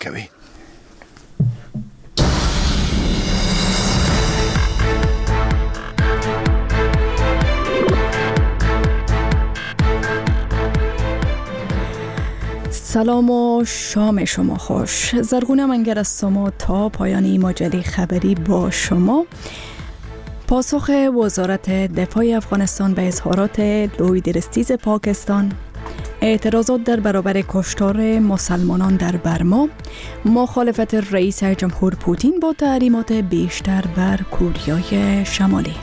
کوي. سلام و شام شما خوش. زرگونه منگر از شما تا پایان این مجله خبری با شما. پاسخ وزارت دفاع افغانستان به اظهارات لوید رستیز پاکستان، اعتراضات در برابر کشتار مسلمانان در برما، مخالفت رئیس جمهور پوتین با تحریمات بیشتر بر کوریای شمالی.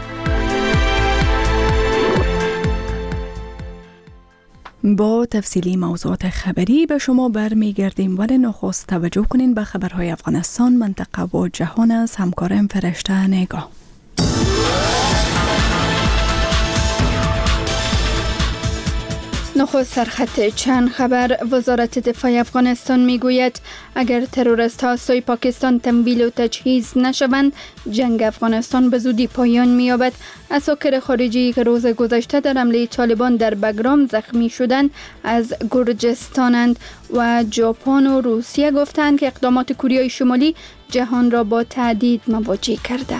با تفصیلی موضوعات خبری به شما برمیگردیم، ولی نخست توجه کنین به خبرهای افغانستان، منطقه و جهان از همکارم فرشته نگاه. نخست سرخط چند خبر. وزارت دفاع افغانستان میگوید اگر تروریست ها سوی پاکستان تمویل و تجهیز نشوند، جنگ افغانستان به زودی پایان می‌یابد. اساکر خارجی که روز گذشته در حمله طالبان در بگرام زخمی شدند از گرجستانند و ژاپن و روسیه گفتند که اقدامات کره شمالی جهان را با تهدید مواجه کرده.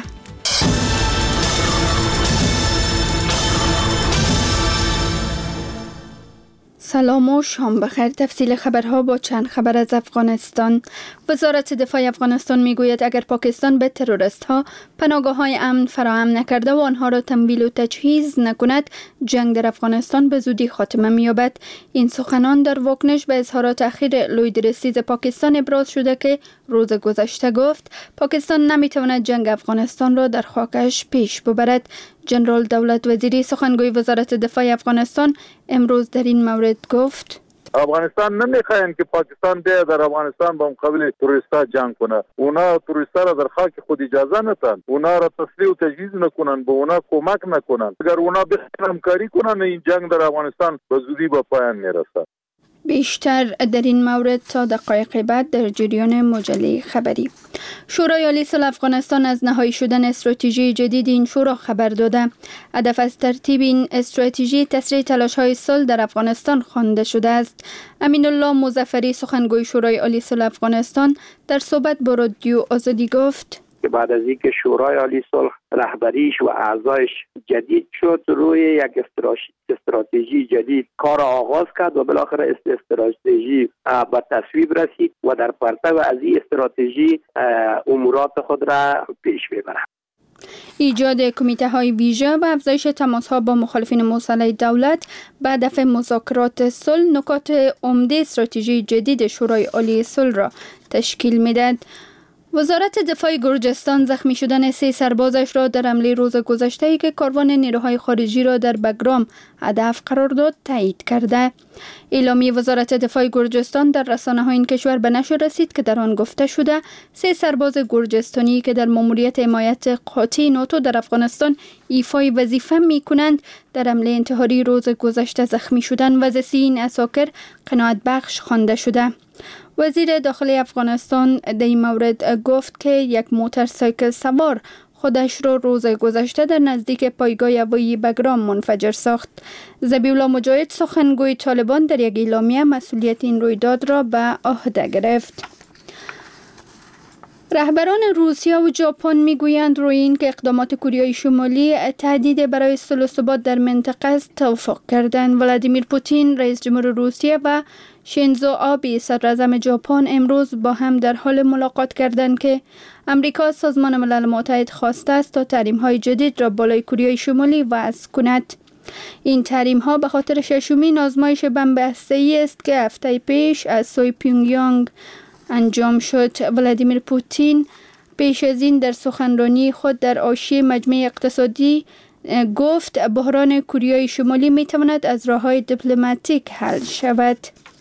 سلام و شام بخیر. تفصیل خبرها با چند خبر از افغانستان. وزارت دفاع افغانستان میگوید اگر پاکستان به تروریست ها پناهگاه‌های امن فراهم نکرده و آنها را تمویل و تجهیز نکند، جنگ در افغانستان به زودی خاتمه می‌یابد. این سخنان در واکنش به اظهارات اخیر لوید رستیز پاکستان ابراز شده که روز گذشته گفت پاکستان نمیتواند جنگ افغانستان را در خاکش پیش ببرد. جنرال دولت وزیری سخنگوی وزارت دفاع افغانستان امروز در این مورد گفت افغانستان نمیخواین که پاکستان بیاید در افغانستان با مقابل تروریستا جنگ کنه. اونا تروریستا را در خاک خود اجازه ندن، اونا را تسلیح و تجهیز نکنن، به اونا کمک نکنن. اگر اونا بخواین همکاری کنن، این جنگ در افغانستان به زودی به پایان میرسه. بیشتر در این مورد تا دقایق بعد در جریان مجله خبری. شورای عالی صلح افغانستان از نهایی شدن استراتژی جدید این شورا خبر داده. هدف از ترتیب این استراتژی تسریع تلاش‌های صلح در افغانستان خوانده شده است. امین الله مظفری سخنگوی شورای عالی صلح افغانستان در صحبت با رادیو آزادی گفت که بعد از اینکه شورای عالی صلح رهبریش و اعضایش جدید شد، روی یک استراتژی جدید کار آغاز کرد و بالاخره استراتژی به تصویب رسید و در پرتو از این استراتژی امورات خود را پیش میبرد. ایجاد کمیته های ویژه و افزایش تماس ها با مخالفین مسلح دولت به هدف مذاکرات صلح نکات عمده استراتژی جدید شورای عالی صلح را تشکیل میدهد. وزارت دفاع گرجستان زخمی شدن 3 سربازش را در حمله روز گذشته که کاروان نیروهای خارجی را در بگرام هدف قرار داد تایید کرده. اعلامیه وزارت دفاع گرجستان در رسانه‌های این کشور به نشر رسید که در آن گفته شده 3 سرباز گرجستانی که در ماموریت حمایت قاطع ناتو در افغانستان ایفای وظیفه می‌کنند در حمله انتحاری روز گذشته زخمی شدند و از این اساکر قناعت بخش خوانده شده. وزیر داخلی افغانستان در این مورد گفت که یک موتورسایکل سوار خودش را روز گذشته در نزدیک پایگاه هوایی بگرام منفجر ساخت. ذبیح الله مجاهد سخنگوی طالبان در یک اعلامیه مسئولیت این رویداد را به عهده گرفت. رهبران روسیه و ژاپن میگویند روی این که اقدامات کره شمالی تهدید برای صلح و ثبات در منطقه است توافق کردند. ولادیمیر پوتین رئیس جمهور روسیه و شینزو آبه صدر اعظم ژاپن امروز با هم در حال ملاقات کردند که امریکا سازمان ملل متحد خواسته است تا تحریم‌های جدید را بالای کره شمالی وضع کند. این تحریم‌ها به خاطر ششمین آزمایش بمب هسته‌ای است که هفته پیش از سوی پیونگیانگ انجام شد. ولادیمیر پوتین پیش از این در سخنرانی خود در حاشیه مجمع اقتصادی گفت بحران کره شمالی میتواند از راه‌های دیپلماتیک حل شود.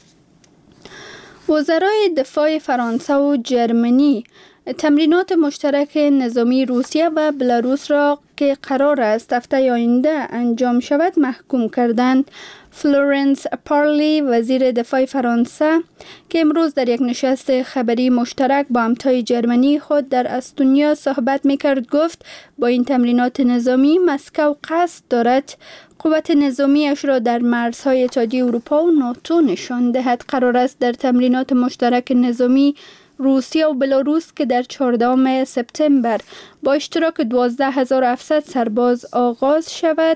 وزرای دفاع فرانسه و جرمنی تمرینات مشترک نظامی روسیه و بلاروس را که قرار است هفته آینده انجام شود محکوم کردند. فلورنس پارلی وزیر دفاع فرانسه که امروز در یک نشست خبری مشترک با همتای جرمنی خود در استونیا صحبت می‌کرد گفت با این تمرینات نظامی مسکو قصد دارد قوت نظامیش را در مرزهای اتحادیه اروپا و ناتو نشان دهد. قرار است در تمرینات مشترک نظامی روسیه و بلاروس که در 14 سپتامبر با اشتراک 12700 سرباز آغاز شود،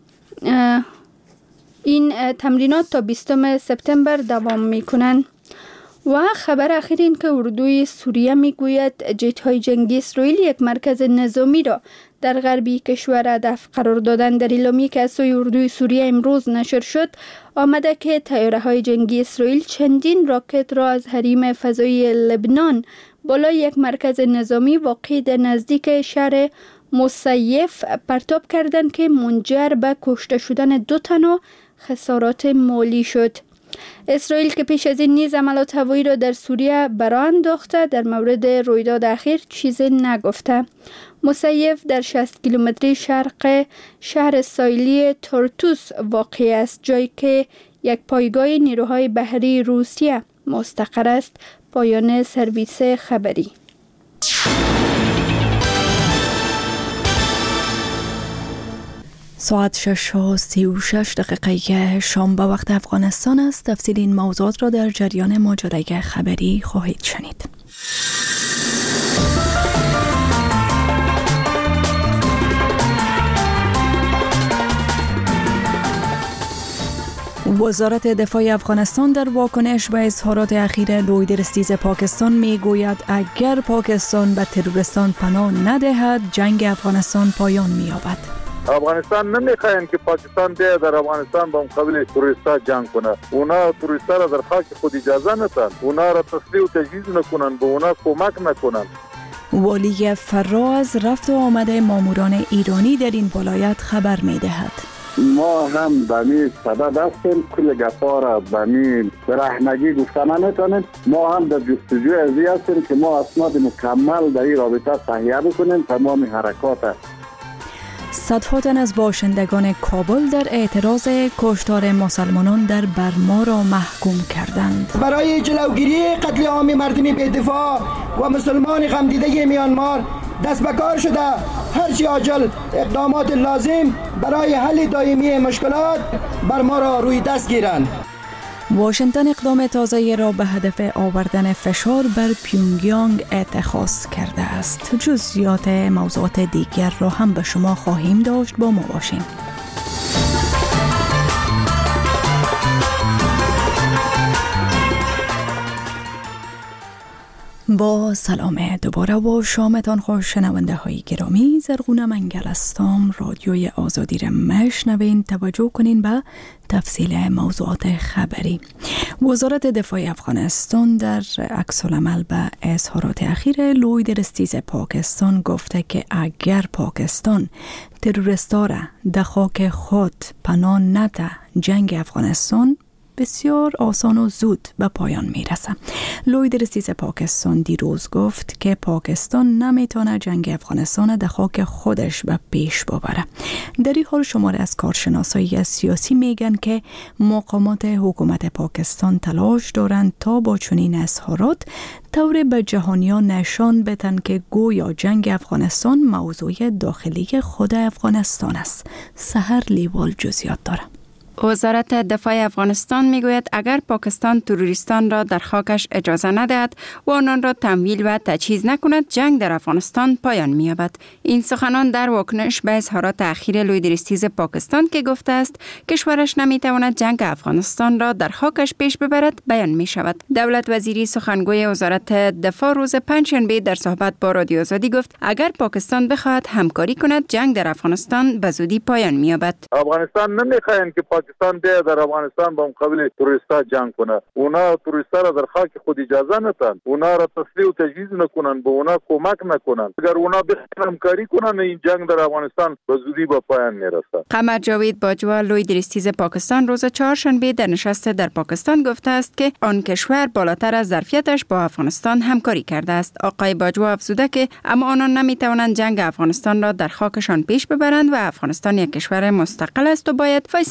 این تمرینات تا 20 سپتامبر دوام می‌کنند. و خبر اخیر این که اردوی سوریه میگوید جت‌های جنگی اسرائیل یک مرکز نظامی را در غربی کشور هدف قرار دادن. در اعلامیه‌ای که از سوی اردوی سوریه امروز نشر شد آمده که طیاره‌های جنگی اسرائیل چندین راکت را از حریم فضایی لبنان بالای یک مرکز نظامی واقع در نزدیک شهر مصیف پرتاب کردند که منجر به کشته شدن 2 تن و خسارات مالی شد. اسرائیل که پیش از این نیز حملات هوایی را در سوریه برآ انداخته در مورد رویداد اخیر چیزی نگفته. مصیف در 60 کیلومتری شرق شهر ساحلی تورتوس واقع است، جایی که یک پایگاه نیروهای بحری روسیه مستقر است. پایان سرویس خبری. ساعت 6:36 شام به وقت افغانستان است. تفصیل این موضوعات را در جریان ماجرای خبری خواهید شنید. وزارت دفاع افغانستان در واکنش به اظهارات اخیر لویدرستیز پاکستان می گوید اگر پاکستان به تروریستان پناه ندهد جنگ افغانستان پایان می یابد. افغانستان نمیخواین که پاکستان بیاید در افغانستان با مقابل توریستا جنگ کنه. اونا توریستا را در خاک خود اجازه ندن، اونا را تسلیح و تجهیز نکنن، به اونا کمک نکنن. والی فرا از رفت و آمد ماموران ایرانی در این ولایت خبر می دهد. ما هم به می صدد هستیم، کل گپا را به می برهنگی گفتن نمیتونیم. ما هم در جستجوی ازی هستیم که ما اسناد مکمل در این رابطه تهیه بکنیم. تمام حرکات صدها تن از باشندگان کابل در اعتراض کشتار مسلمانان در برما را محکوم کردند. برای جلوگیری قتل عام مردم بی‌دفاع و مسلمان غمدیده میانمار دست به کار شده هرچی عاجل اقدامات لازم برای حل دائمی مشکلات برما را روی دست گیرند. واشنگتن اقدام تازه را به هدف آوردن فشار بر پیونگیانگ اتخاذ کرده است. جزئیات موضوعات دیگر را هم به شما خواهیم داشت، با ما باشین. با سلام دوباره و شامتان خوش شنونده های گرامی. زرغونه منگل هستم. رادیوی آزادی را میشنوین. توجه کنین به تفصیل موضوعات خبری. وزارت دفاع افغانستان در عکس‌العمل به اظهارات اخیر لویدرستیز پاکستان گفته که اگر پاکستان تروریستا را در خاک خود پناه نده جنگ افغانستان بسیار آسان و زود به پایان میرسه. لویدرستیز پاکستان دیروز گفت که پاکستان نمیتونه جنگ افغانستان در خاک خودش به پیش ببره. در این حال شماره از کارشناسای سیاسی میگن که مقامات حکومت پاکستان تلاش دارند تا با چنین اظهارات طور به جهانیان نشان بدن که گویا جنگ افغانستان موضوع داخلی خود افغانستان است. سحر لیوال جزئیات داره. وزارت دفاع افغانستان میگوید اگر پاکستان تروریستان را در خاکش اجازه ندهد و آنان را تمویل و تجهیز نکند جنگ در افغانستان پایان می‌یابد. این سخنان در واکنش به اظهارات اخیر لویدرستیز پاکستان که گفته است کشورش نمیتواند جنگ افغانستان را در خاکش پیش ببرد بیان می شود. دولت وزیری سخنگوی وزارت دفاع روز پنجشنبه در صحبت با رادیو آزادی گفت اگر پاکستان بخواهد همکاری کند جنگ در افغانستان به زودی پایان می‌یابد. افغانستان نمیخواین که پاکستان بیاید در افغانستان با مقابل توریستا جنگ کنه. اونا توریستا را در خاک خود اجازه ندن، اونا را تسلیح و تجهیز نکنن، به اونا کمک نکنن. اگر اونا بخواهند همکاری کنن این جنگ در افغانستان به زودی به پایان میرسه. قمر جاوید باجوا لویدرستیز پاکستان روز چهارشنبه در نشست در پاکستان گفته است که آن کشور بالاتر از ظرفیتش با افغانستان همکاری کرده است. آقای باجوا افزوده که اما آنان نمیتوانند جنگ افغانستان را در خاکشان پیش ببرند و افغانستان یک کشور مستقل است و باید فیصله های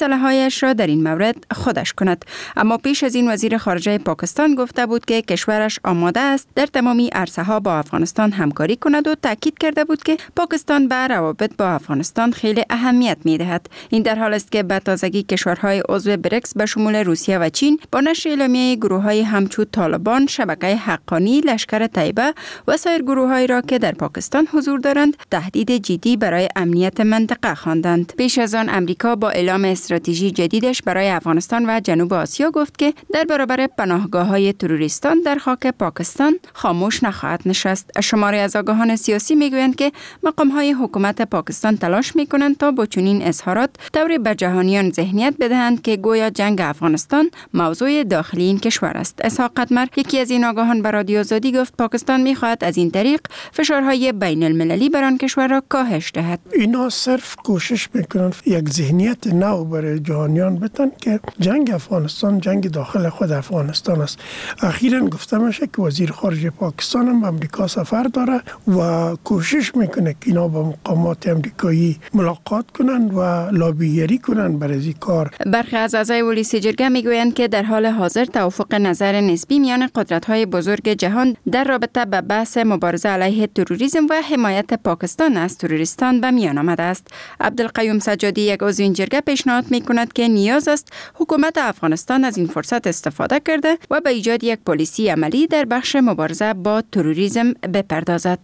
رأیش را در این مورد خودش کند. اما پیش از این وزیر خارجه پاکستان گفته بود که کشورش آماده است در تمامی عرصه‌ها با افغانستان همکاری کند و تاکید کرده بود که پاکستان به روابط با افغانستان خیلی اهمیت می‌دهد. این در حال است که به تازگی کشورهای عضو بریکس به شمول روسیه و چین با نشر اعلامیه گروه‌های همچون طالبان، شبکه حقانی، لشکر طیبه و سایر گروه‌هایی را که در پاکستان حضور دارند تهدید جدی برای امنیت منطقه خواندند. پیش از آن امریکا با اعلام استراتژی جدیدش برای افغانستان و جنوب آسیا گفت که در برابر پناهگاه‌های تروریستان در خاک پاکستان خاموش نخواهد نشست. شماری از آگاهان سیاسی میگویند که مقام‌های حکومت پاکستان تلاش می‌کنند تا با چنین اظهارات طوری به جهانیان ذهنیت بدهند که گویا جنگ افغانستان موضوع داخلی این کشور است. اسحاق قدمر، یکی از این آگاهان، به رادیو آزادی گفت پاکستان می‌خواهد از این طریق فشارهای بین المللی بر آن کشور را کاهش دهد. اینا صرف کوشش میکنن یک ذهنیت نو برای جهانیان بدن که جنگ افغانستان جنگ داخل خود افغانستان است. اخیراً گفته میشه که وزیر خارجه پاکستان هم به امریکا سفر داره و کوشش میکنه که اینا با مقامات امریکایی ملاقات کنند و لابیگری کنند برای این کار. برخی از اعضای پلیس جرگه میگویند که در حال حاضر توافق نظر نسبی میان قدرت‌های بزرگ جهان در رابطه با بحث مبارزه علیه تروریسم و حمایت پاکستان از تروریستان به میان آمده است. عبدالقیوم سجادی، یک عضو این جرگه، پیشنهاد میکند که نیاز است حکومت افغانستان از این فرصت استفاده کرده و به ایجاد یک پلیسی عملی در بخش مبارزه با تروریسم بپردازد.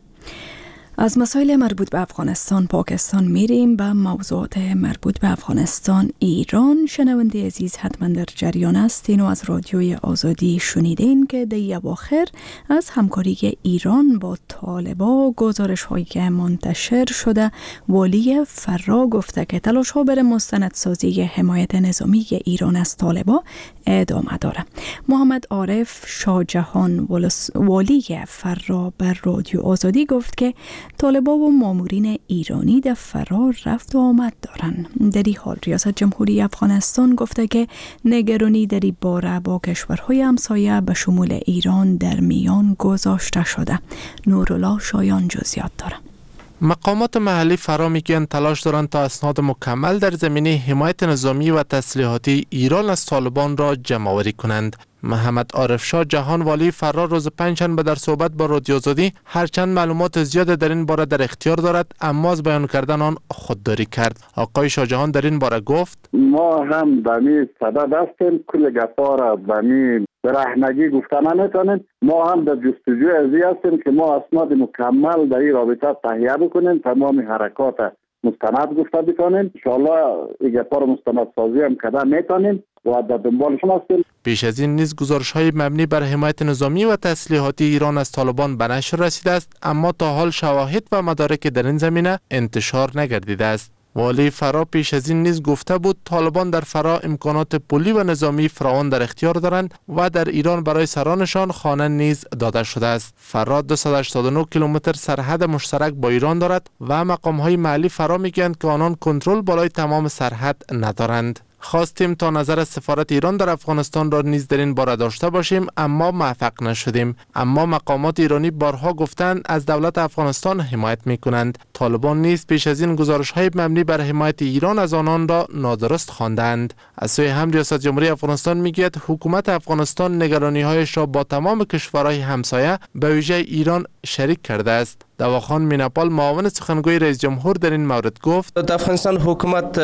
از مسائل مربوط به افغانستان پاکستان میریم به موضوعات مربوط به افغانستان ایران. شنونده عزیز حتما در جریان هستین و از رادیوی آزادی شنیدین که در اواخر از همکاری ایران با طالبان گزارش هایی که منتشر شده. والی فرا گفته که تلاش ها برای مستندسازی حمایت نظامی ایران از طالبان ادامه داره. محمد عارف شاهجهان، والی فرا، بر رادیو آزادی گفت که طالبان و مامورین ایرانی در فرار رفت و آمد دارند. در این حال ریاست جمهوری افغانستان گفته که نگرانی در این باره با کشورهای همسایه به شمول ایران در میان گذاشته شده. نورالله شایان جزئیات داره. مقامات محلی فرا میگن تلاش دارند تا اسناد مکمل در زمینه حمایت نظامی و تسلیحاتی ایران از طالبان را جمع آوری کنند. محمد عارف شاهجهان، والی فرا، روز پنجشنبه در صحبت با رادیو آزادی هرچند معلومات زیاد در این باره در اختیار دارد اما از بیان کردن آن خودداری کرد. آقای شاهجهان در این باره گفت ما هم بمی صدد هستیم، کل گپا را بمی برهنگی گفتن نمیتونیم. ما هم در جستجوی ازی هستیم که ما اسناد مکمل در این رابطه تهیه بکنیم، تمام حرکات مستند گفته بکنیم. انشاءالله این گپا را مستند سازی هم کده میتونیم و در دنبالشون هستیم. پیش از این نیز گزارش‌های مبنی بر حمایت نظامی و تسلیحاتی ایران از طالبان به نشر رسیده است اما تا حال شواهد و مدارک در این زمینه انتشار نگردیده است. والی فرا پیش از این نیز گفته بود طالبان در فرا امکانات پولی و نظامی فراوان در اختیار دارند و در ایران برای سرانشان خانه نیز داده شده است. فرا 289 کیلومتر سرحد مشترک با ایران دارد و مقام‌های محلی فرا میگویند که آنان کنترل بالای تمام سرحد ندارند. خواستیم تا نظر سفارت ایران در افغانستان را نیز در این باره داشته باشیم اما موفق نشدیم. اما مقامات ایرانی بارها گفتند از دولت افغانستان حمایت می‌کنند. طالبان نیز پیش از این گزارش‌های مبنی بر حمایت ایران از آنان را نادرست خواندند. از سوی هم ریاست جمهوری افغانستان میگوید حکومت افغانستان نگرانی‌هایش را با تمام کشورهای همسایه به ویژه ایران شریک کرده است. دواخان میناپال، معاون سخنگوی رئیس جمهور، در این مورد گفت حکومت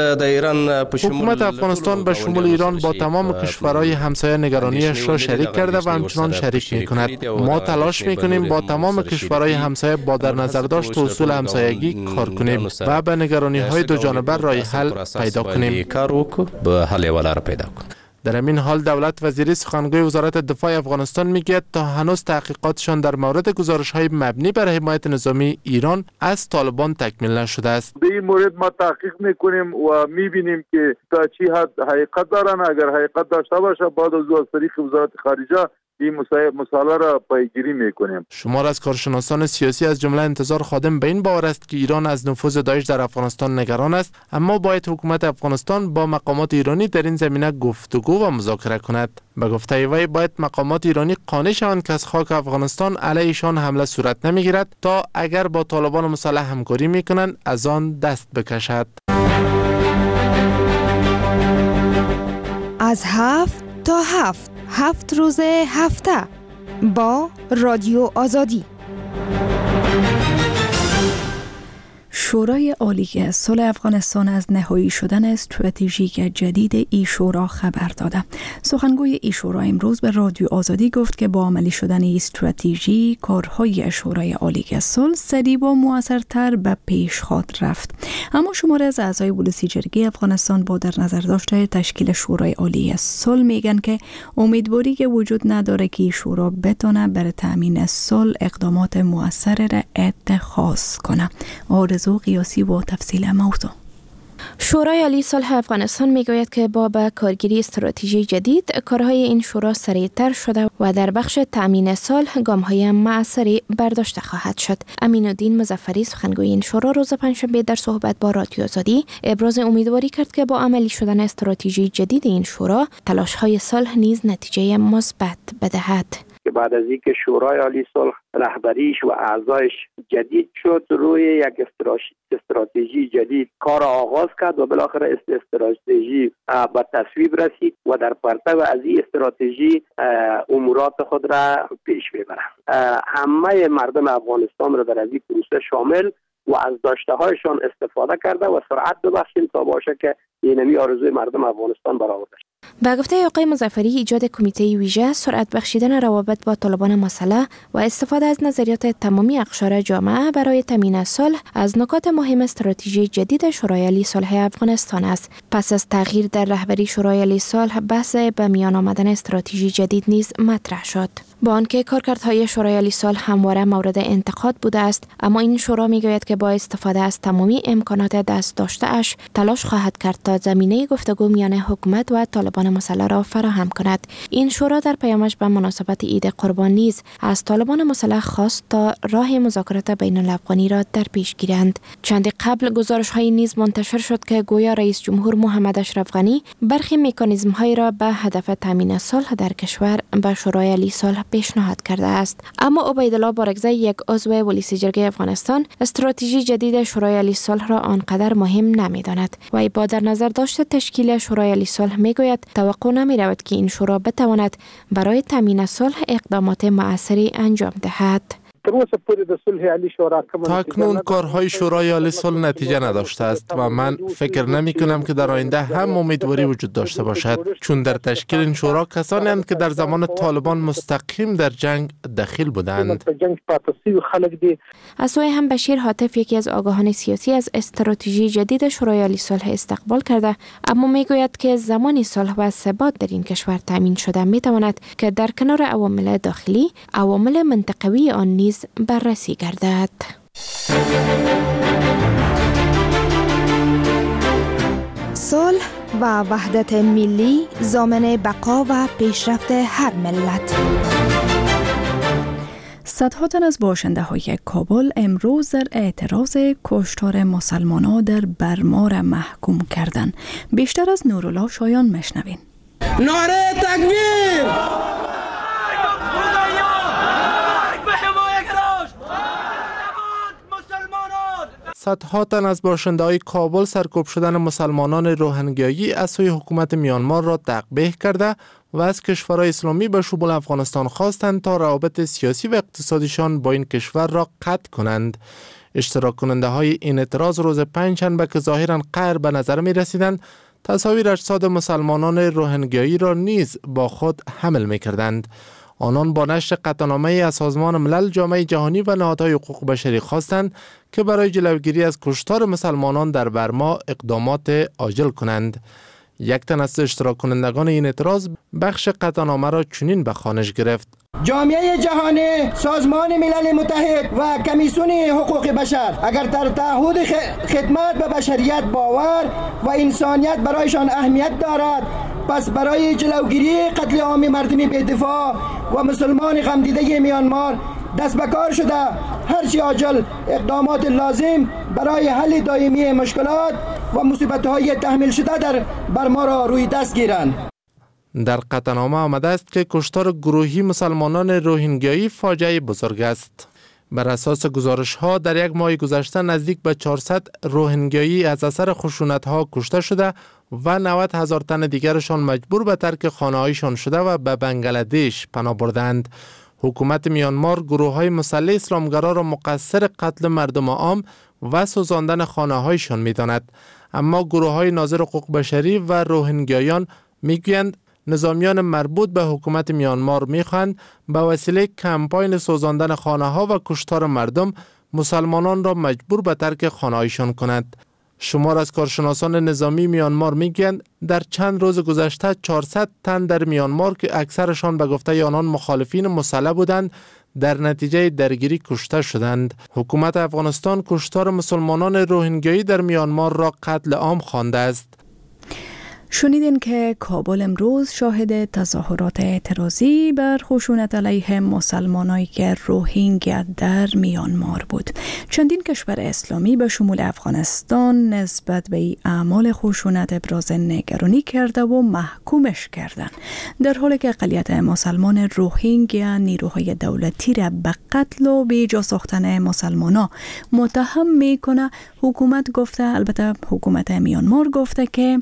افغانستان به شمول ایران با تمام کشورهای همسایه نگرانیش را شریک کرده و همچنان شریک می‌کند. ما تلاش می‌کنیم با تمام کشورهای همسایه با در نظر داشت اصول همسایگی کار کنیم و به نگرانی‌های دو جانبه راه حل پیدا کنیم. در همین حال دولت وزیری سخنگوی وزارت دفاع افغانستان میگوید تا هنوز تحقیقاتشان در مورد گزارش‌های مبنی بر حمایت نظامی ایران از طالبان تکمیل نشده است. در این مورد ما تحقیق میکنیم و میبینیم که تا چی حد حقیقت دارن. اگر حقیقت داشته باشه بعد از طریق وزارت خارجه این مسئله را پیگیری میکنیم. شمار از کارشناسان سیاسی از جمله انتظار خادم به این باور است که ایران از نفوذ داعش در افغانستان نگران است اما باید حکومت افغانستان با مقامات ایرانی در این زمینه گفتگو و مذاکره کند. به گفته وی باید مقامات ایرانی قانع شوند که از خاک افغانستان علیهشان حمله صورت نمیگیرد تا اگر با طالبان مسلح همکاری میکنند از آن دست بکشد. از 7 تا 7 روز هفته با رادیو آزادی. شورای عالی صلح افغانستان از نهایی شدن استراتژیک جدید ای شورا خبر داده. سخنگوی ای شورا امروز به رادیو آزادی گفت که با عملی شدن ای استراتژی کارهای شورای عالی صلح سریع و موثرتر به پیش خواهد رفت. اما شماره از اعضای بلوسی جرگه افغانستان با در نظر داشته تشکیل شورای عالی صلح میگن که امیدواری که وجود نداره که ای شورا بتونه برای تامین صلح اقدامات موثر را اتخاذ کنه. آرزو قیاسی و تفصیل موضوع. شورای عالی صلح افغانستان میگوید که با به کارگیری استراتژی جدید کارهای این شورا سریعتر شده و در بخش تامین صلح گام‌های مؤثری برداشته خواهد شد. امین‌الدین مظفری سخنگوی این شورا روز پنجشنبه در صحبت با رادیو آزادی ابراز امیدواری کرد که با عملی شدن استراتژی جدید این شورا تلاش‌های صلح نیز نتیجه مثبت بدهد. که بعد از اینکه شورای عالی صلح رهبریش و اعضایش جدید شد، روی یک استراتژی جدید کار آغاز کرد و بالاخره استراتژی به تصویب رسید و در پرتو از این استراتژی امورات خود را پیش میبرند. همه مردم افغانستان را در از این پروسه شامل و از داشته هایشان استفاده کرده و سرعت ببخشیم تا باشه که اینمی آرزوی مردم افغانستان برآورده شد. با گفته آقای مظفری، ایجاد کمیته ویژه، سرعت بخشیدن روابط با طالبان مسلح و استفاده از نظریات تمامی اقشار جامعه برای تامین صلح از نکات مهم استراتژی جدید شورای عالی صلح افغانستان است. پس از تغییر در رهبری شورای عالی صلح، بحث به میان آمدن استراتژی جدید نیز مطرح شد. با آنکه کارکردهای شورای عالی صلح همواره مورد انتقاد بوده است، اما این شورا میگوید که با استفاده از تمامی امکانات دست داشته اش تلاش خواهد کرد تا زمینه گفتگو میان حکومت و طالبان مسلح را فراهم کند. این شورا در پیامش به مناسبت عید قربان نیز از طالبان مسلح خواست تا راه مذاکرات بین الافغانی را در پیش گیرند. چندی قبل گزارش‌های نیز منتشر شد که گویا رئیس جمهور محمد اشرف غنی برخی مکانیزم‌های را به هدف تامین صلح در کشور به شورای عالی صلح پیشنهاد کرده است. اما عبیدالله بارگزی، یک عضو بلوسی جرگه افغانستان، استراتژی جدید شورای عالی صلح را آنقدر مهم نمی‌داند و با در نظر داشت تشکیل شورای عالی صلح میگوید توقع نمی‌رود که این شورا بتواند برای تامین صلح اقدامات مؤثری انجام دهد. تاکنون کارهای شورای عالی صلح نتیجه نداشته است و من فکر نمی کنم که در آینده هم امیدواری وجود داشته باشد، چون در تشکیل این شورا کسانی هستند که در زمان طالبان مستقیم در جنگ دخیل بودند. از سوی هم بشیر حاطف، یکی از آگاهان سیاسی، از استراتژی جدید شورای عالی صلح استقبال کرده، اما میگوید که زمانی صلح و ثبات در این کشور تامین شده میتواند که در کنار عوامل داخلی، عوامل منطقوی آن نیز بررسی گردد. صلح و وحدت ملی ضامن بقا و پیشرفت هر ملت. صدها تن از باشنده های کابل امروز در اعتراض کشتار مسلمانان در برما را محکوم کردند. بیشتر از نورالله شایان مشنوین. نعره تکبیر! صدها تن از باشنده‌های کابل سرکوب شدن مسلمانان روهنگیایی از سوی حکومت میانمار را تقبیح کرده و از کشورهای اسلامی به شمول افغانستان خواستند تا روابط سیاسی و اقتصادیشان با این کشور را قطع کنند. اشتراک کننده های این اعتراض روز پنجشنبه که ظاهراً غیر به نظر می رسیدند، تصاویر اجساد مسلمانان روهنگیایی را نیز با خود حمل می کردند. آنان با نشر قطعنامه از سازمان ملل، جامعه جهانی و نهادهای حقوق بشری خواستند که برای جلوگیری از کشتار مسلمانان در برما اقدامات عاجل کنند. یک تن از اشتراک کنندگان این اعتراض بخش قطعنامه را چنین به خوانش گرفت: جامعه جهانی، سازمان ملل متحد و کمیسیون حقوق بشر اگر در تعهد خدمت به بشریت باور و انسانیت برایشان اهمیت دارد، پس برای جلوگیری قتل عام مردم بی‌دفاع و مسلمان غمدیده میانمار دست به کار شده هرچی عاجل اقدامات لازم برای حل دائمی مشکلات و مصیبت‌های تحمیل شده در برما را روی دست گیرند. در قطعنامه آمده است که کشتار گروهی مسلمانان روهینگیایی فاجعه بزرگ است. بر اساس گزارش‌ها در یک ماه گذشته نزدیک به 400 روهینگیایی از اثر خشونت‌ها کشته شده و 90,000 تن دیگرشان مجبور به ترک خانه‌هایشان شده و به بنگلادش پناه بردند. حکومت میانمار گروه‌های مسلح اسلامگرا را مقصر قتل مردم عام و سوزاندن خانه‌هایشان می‌داند. اما گروه‌های ناظر حقوق بشری و روهینگیایان میگویند نظامیان مربوط به حکومت میانمار میخواهند به وسیله کمپاین سوزاندن خانه‌ها و کشتار مردم مسلمانان را مجبور به ترک خانه‌هایشان کند. شمار از کارشناسان نظامی میانمار میگویند در چند روز گذشته 400 تن در میانمار که اکثرشان به گفته آنان مخالفین مسلح بودند در نتیجه درگیری کشته شدند. حکومت افغانستان کشتار مسلمانان روهینگیایی در میانمار را قتل عام خوانده است. شنیدین که کابل امروز شاهد تظاهرات اعتراضی بر خشونت علیه مسلمانانی که روهینگیا در میانمار بود. چندین کشور اسلامی به شمول افغانستان نسبت به این اعمال خشونت ابراز نگرانی کرده و محکومش کردند، در حالی که اقلیت مسلمان روهینگیا نیروهای دولتی را به قتل و بیجا ساختن مسلمانا متهم میکنه. حکومت گفته، البته حکومت میانمار گفته که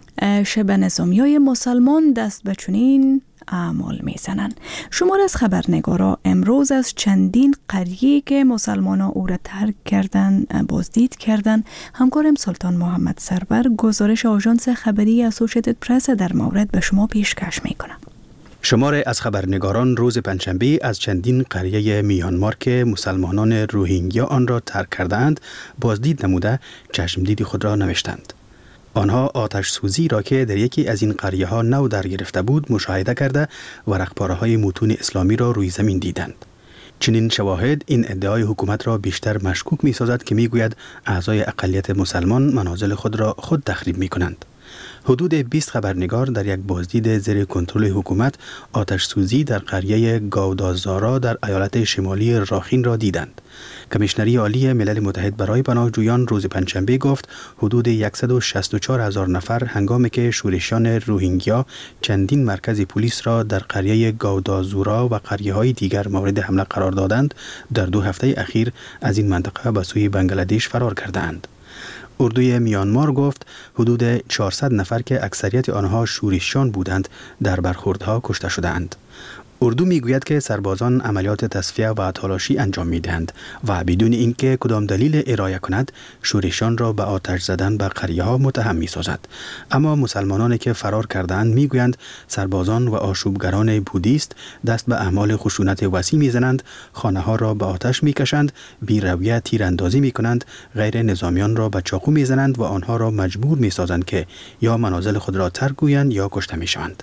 شبه نظامیای مسلمان دست به چنین اعمال میزنند. شمار از خبرنگارا امروز از چندین قریه که مسلمانا او را ترک کردن بازدید کردن. همکارم سلطان محمد سرور گزارش آژانس خبری اسوسییتد پرس در مورد به شما پیشکش میکنه. شمار از خبرنگاران روز پنجشنبه از چندین قریه میانمار که مسلمانان روهینگیا آن را ترک کردند بازدید نموده چشمدید خود را نوشتند. آنها آتش سوزی را که در یکی از این قریه ها نو در گرفته بود مشاهده کرده و رخپاره های متون اسلامی را روی زمین دیدند. چنین شواهد این ادعای حکومت را بیشتر مشکوک می سازد که می گوید اعضای اقلیت مسلمان منازل خود را خود تخریب می کنند. حدود 20 خبرنگار در یک بازدید زیر کنترل حکومت آتش سوزی در قریه گاودازارا در ایالت شمالی راخین را دیدند. کمیشنری عالی ملل متحد برای پناهجویان روز پنجشنبه گفت حدود 164,000 نفر هنگامی که شورشیان روهینگیا چندین مرکز پلیس را در قریه گاودازورا و قریه‌های دیگر مورد حمله قرار دادند در 2 هفته اخیر از این منطقه به سوی بنگلادش فرار کردند. اردوی میانمار گفت حدود 400 نفر که اکثریت آنها شورشیان بودند در برخوردها کشته شدند. اردو میگوید که سربازان عملیات تصفیه و تلاشی انجام میدهند و بدون اینکه کدام دلیل ارائه کند شورشیان را به آتش زدن به قریه ها متهم میسازد. اما مسلمانانی که فرار کردند میگویند سربازان و آشوبگران بودیست دست به اعمال خشونت وسیع میزنند، خانه ها را به آتش میکشند، بی‌رویه تیراندازی میکنند، غیر نظامیان را به چاقو میزنند و آنها را مجبور میسازند که یا منازل خود را ترک گویند یا کشته میشوند.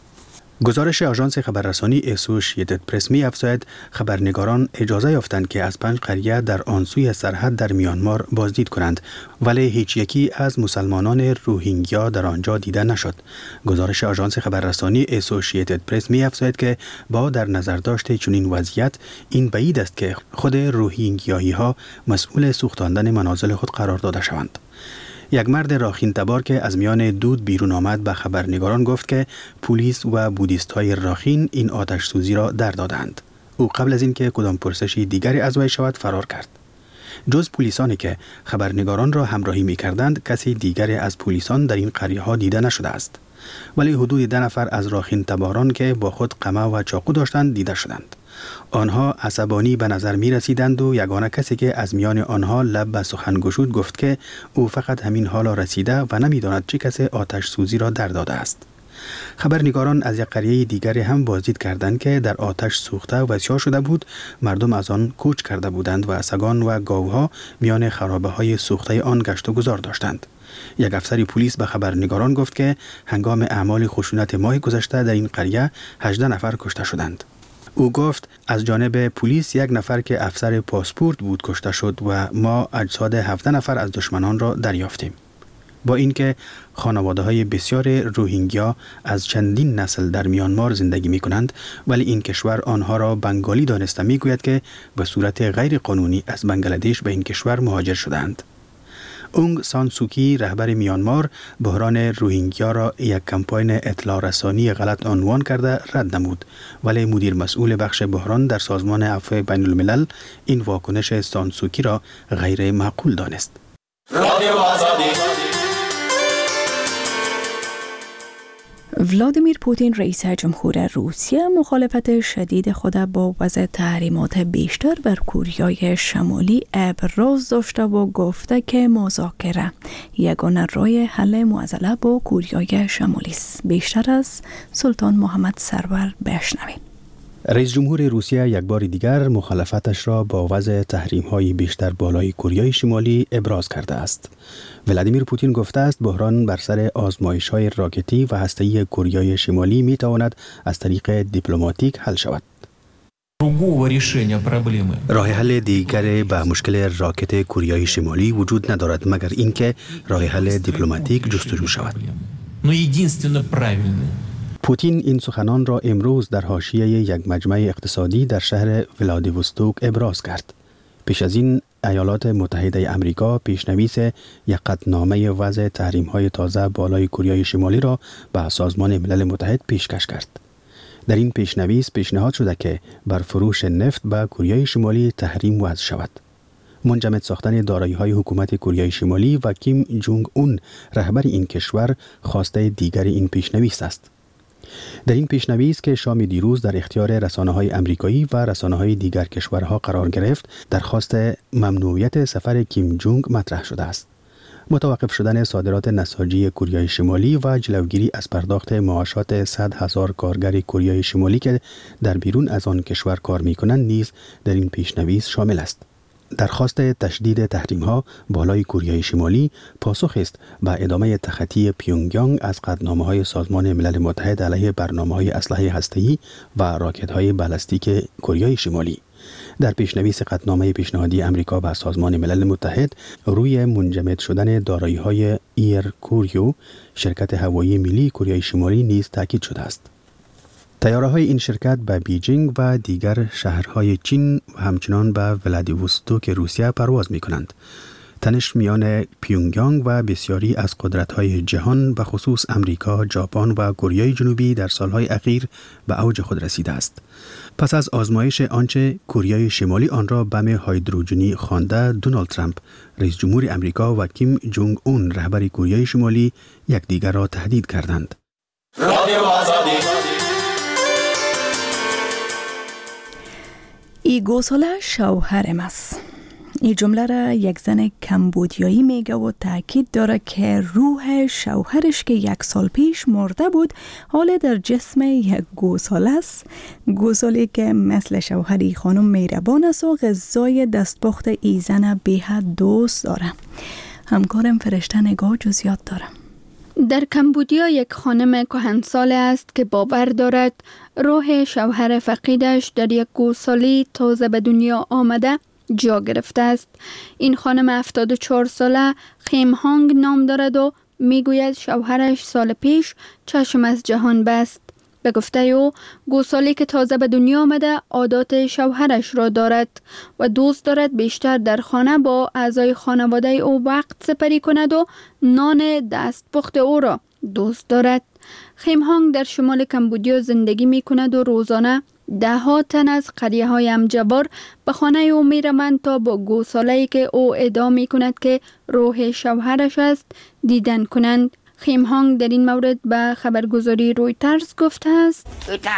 گزارش آژانس خبررسانی اسوسییتد پرس می افزاید خبرنگاران اجازه یافتند که از 5 قریه در آن سوی سرحد در میانمار بازدید کنند، ولی هیچ یکی از مسلمانان روهینگیا در آنجا دیده نشد. گزارش آژانس خبررسانی اسوسییتد پرس می افزاید که با در نظر داشت چنین وضعیت این بعید است که خود روهینگیایی ها مسئول سوختاندن منازل خود قرار داده شوند. یک مرد راخین تبار که از میان دود بیرون آمد به خبرنگاران گفت که پلیس و بودیست های راخین این آتش سوزی را در دادند. او قبل از اینکه کدام پرسشی دیگری از وی شود فرار کرد. جز پلیسانی که خبرنگاران را همراهی می کردند کسی دیگری از پلیسان در این قریه ها دیده نشده است. ولی حدود 10 نفر از راخین تباران که با خود قمه و چاقو داشتند دیده شدند. آنها عصبانی به نظر می رسیدند و یگانه کسی که از میان آنها لب به سخن گشود گفت که او فقط همین حالا رسیده و نمی داند چه کسی آتش سوزی را در داده است. خبرنگاران از یک قریه دیگری هم بازدید کردند که در آتش سوخته و سیاه شده بود. مردم از آن کوچ کرده بودند و سگان و گاوها میان خرابه های سوخته آن گشت و گذار داشتند. یک افسر پلیس به خبرنگاران گفت که هنگام اعمال خشونت ماه گذشته در این قریه 18 نفر کشته شدند. او گفت از جانب پلیس 1 نفر که افسر پاسپورت بود کشته شد و ما اجساد 17 نفر از دشمنان را دریافتیم. با اینکه خانواده‌های بسیار روهینگیا از چندین نسل در میانمار زندگی می‌کنند، ولی این کشور آنها را بنگالی دانسته می‌گوید که به صورت غیر قانونی از بنگلادش به این کشور مهاجر شدند. اونگ سان سوکی رهبر میانمار بحران روهینگیا را یک کمپاین اطلاع رسانی غلط عنوان کرده رد نمود، ولی مدیر مسئول بخش بحران در سازمان عفو بین الملل این واکنش سان سوکی را غیر معقول دانست. ولادیمیر پوتین رئیس جمهور روسیه مخالفت شدید خود با وضع تحریمات بیشتر بر کوریای شمالی ابراز داشته و گفته که مذاکره یگانه راه حل معضله با کوریای شمالی است. بیشتر از سلطان محمد سرور بشنویم. رئیس جمهور روسیه یک بار دیگر مخالفتش را با وضع تحریم‌های بیشتر بالای کوریای شمالی ابراز کرده است. ولادیمیر پوتین گفته است بحران بر سر آزمایش‌های راکتی و هسته‌ای کوریای شمالی می‌تواند از طریق دیپلماتیک حل شود. راه حل دیگر به مشکل راکت کوریای شمالی وجود ندارد مگر اینکه راه حل دیپلماتیک جستجو شود. پوتین این سخنان را امروز در حاشیه یک مجمع اقتصادی در شهر ولادیوستوک ابراز کرد. پیش از این ایالات متحده امریکا پیشنویس یک قطعنامه وضع تحریم‌های تازه بالای کوریای شمالی را به سازمان ملل متحد پیشکش کرد. در این پیشنویس پیشنهاد شده که بر فروش نفت به کوریای شمالی تحریم وضع شود. منجمد ساختن دارایی‌های حکومت کوریای شمالی و کیم جونگ اون رهبر این کشور خواسته دیگر این پیشنویس است. در این پیشنویس که شام دیروز در اختیار رسانه‌های آمریکایی و رسانه‌های دیگر کشورها قرار گرفت، درخواست ممنوعیت سفر کیم جونگ مطرح شده است. متوقف شدن صادرات نساجی کوریای شمالی و جلوگیری از پرداخت معاشات 100,000 کارگر کوریای شمالی که در بیرون از آن کشور کار می‌کنند نیز در این پیشنویس شامل است. درخواست تشدید تحریم‌ها بالای کوریای شمالی پاسخ است به ادامه تخطی پیونگیانگ از قطعنامه‌های سازمان ملل متحد علیه برنامه‌های اسلحه هسته‌ای و راکت‌های بالستیک کوریای شمالی. در پیشنویس قطعنامه پیشنهادی امریکا به سازمان ملل متحد روی منجمد شدن دارایی‌های ایر کوریو، شرکت هوایی ملی کوریای شمالی نیز تاکید شده است. طیاره‌های این شرکت به بیجینگ و دیگر شهرهای چین و همچنان به ولادیوستوک روسیه پرواز می‌کنند. تنش میان پیونگیانگ و بسیاری از قدرت‌های جهان به خصوص امریکا، ژاپن و کره جنوبی در سالهای اخیر به اوج خود رسیده است. پس از آزمایش آنچه کره شمالی آن را بم هیدروژنی خوانده، دونالد ترامپ، رئیس جمهور امریکا و کیم جونگ اون رهبر کره شمالی یکدیگر را تهدید کردند. ای گوساله شوهرم است. این جمله را یک زن کمبودیایی میگه و تاکید داره که روح شوهرش که 1 سال پیش مرده بود حالا در جسم یک گوساله است. گوساله که مثل شوهری خانم مهربان است و غذای دستپخت ای زن به حد دوست داره. همکارم فرشته نگاه جزئیات داره. در کمبودیا یک خانم کهنساله است که باور دارد روح شوهر فقیدش در یک گوساله تازه به دنیا آمده جا گرفته است. این خانم 74 ساله خیم هانگ نام دارد و میگوید شوهرش سال پیش چشم از جهان بست. به گفته او گوساله که تازه به دنیا آمده عادات شوهرش را دارد و دوست دارد بیشتر در خانه با اعضای خانواده او وقت سپری کند و نان دستپخت او را دوست دارد. خیم هانگ در شمال کمبودیا زندگی می کند و روزانه 10 تن از قریه های امجبار به خانه او می روند تا با گوساله‌ای که او ادعا می کند که روح شوهرش است دیدن کنند. خیم هانگ در این مورد به خبرگزاری رویترز گفته است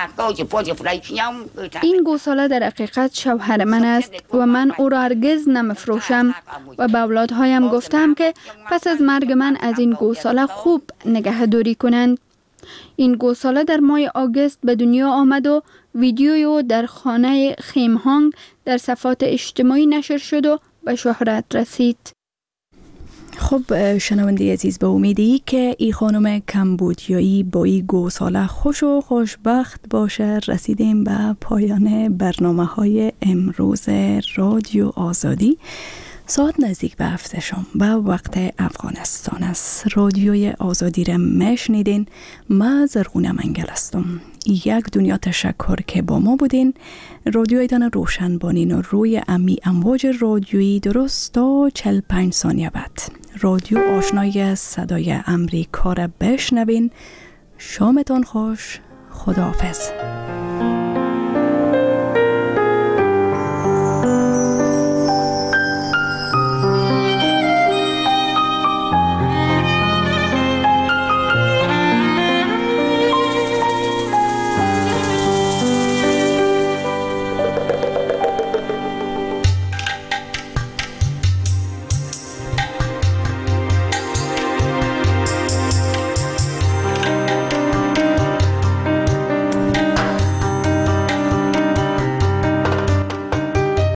این گوساله در حقیقت شوهر من است و من او را هرگز نمیفروشم و به اولادهایم گفتم که پس از مرگ من از این گوساله خوب نگهداری کنند. این گوساله در ماه آگوست به دنیا آمد و ویدیوی او در خانه خیم هانگ در صفحات اجتماعی نشر شد و به شهرت رسید. خب شنونده عزیز، به امیدی که این خانم کمبودیایی با این گوساله خوش و خوشبخت باشه رسیدیم به پایان برنامه‌های امروز رادیو آزادی. ساعت نزدیک به 7 شام به وقت افغانستان است. رادیوی آزادی را میشنیدین. من زرغونه منگل هستم. یک دنیا تشکر که با ما بودین. رادیویتان روشن بانین و روی امی امواج رادیویی درست تا 45 ثانیه بعد رادیو آشنای صدای امریکا را بشنوین. شامتان خوش. خداحافظ.